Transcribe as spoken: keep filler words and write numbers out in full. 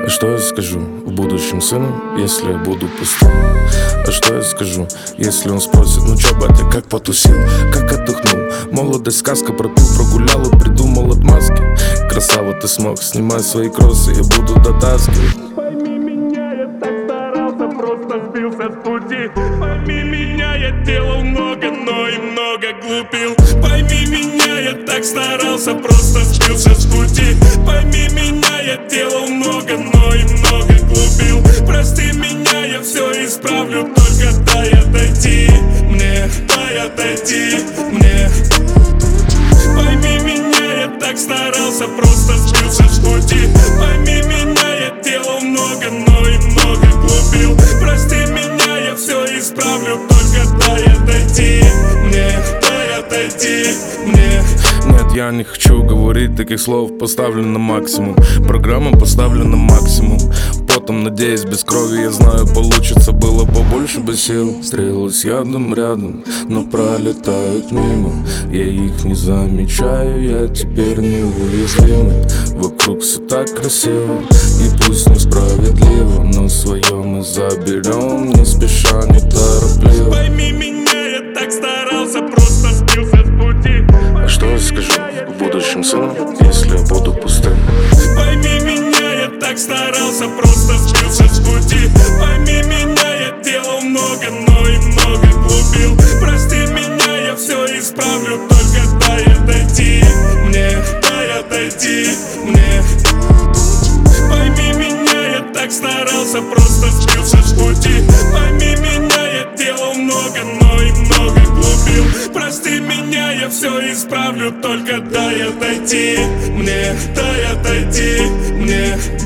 А что я скажу в будущем сыну, если я буду пустым? А что я скажу, если он спросит: ну чё, батя, как потусил, как отдохнул? Молодость сказка, пропил, прогулял и придумал отмазки. Красава, ты смог, снимай свои кроссы, я буду дотаскивать. Пойми меня, я так старался, просто сбился с пути. Пойми меня, я делал много, но и много глупил. Пойми меня, я так старался, просто сбился с пути. Пойми меня, я делал много, но и много глупил. Прости меня, я все исправлю, только дай отойти мне, дай отойти мне. Пойми меня, я так старался, просто сбился с пути. Пойми меня, я делал много, но и много глупил. Прости меня, я все исправлю, только дай отойти мне, дай отойти мне. Нет, я не хочу говорить таких слов, поставлю на максимум. Программа поставлена на максимум. Потом, надеюсь, без крови, я знаю, получится. Было побольше бы сил. Стрелы с ядом рядом, но пролетают мимо. Я их не замечаю, я теперь неуязвимый. Вокруг все так красиво, и пусть несправедливо, но свое мы заберем, не спеша, не торопливо. Пойми меня, я так старался, просто сбился с пути. А что я скажу в будущем сыну, если я буду пустым? Пойми меня, я так старался, просто сбился с пути. Пойми меня, я делал много, но и много глупил. Прости меня, я все исправлю, только дай отойти мне, дай отойти мне. Пойми меня, я так старался, просто сбился с пути. Пойми меня, я делал много, но и много глупил. Прости меня, я все исправлю, только дай отойти мне, дай отойти мне.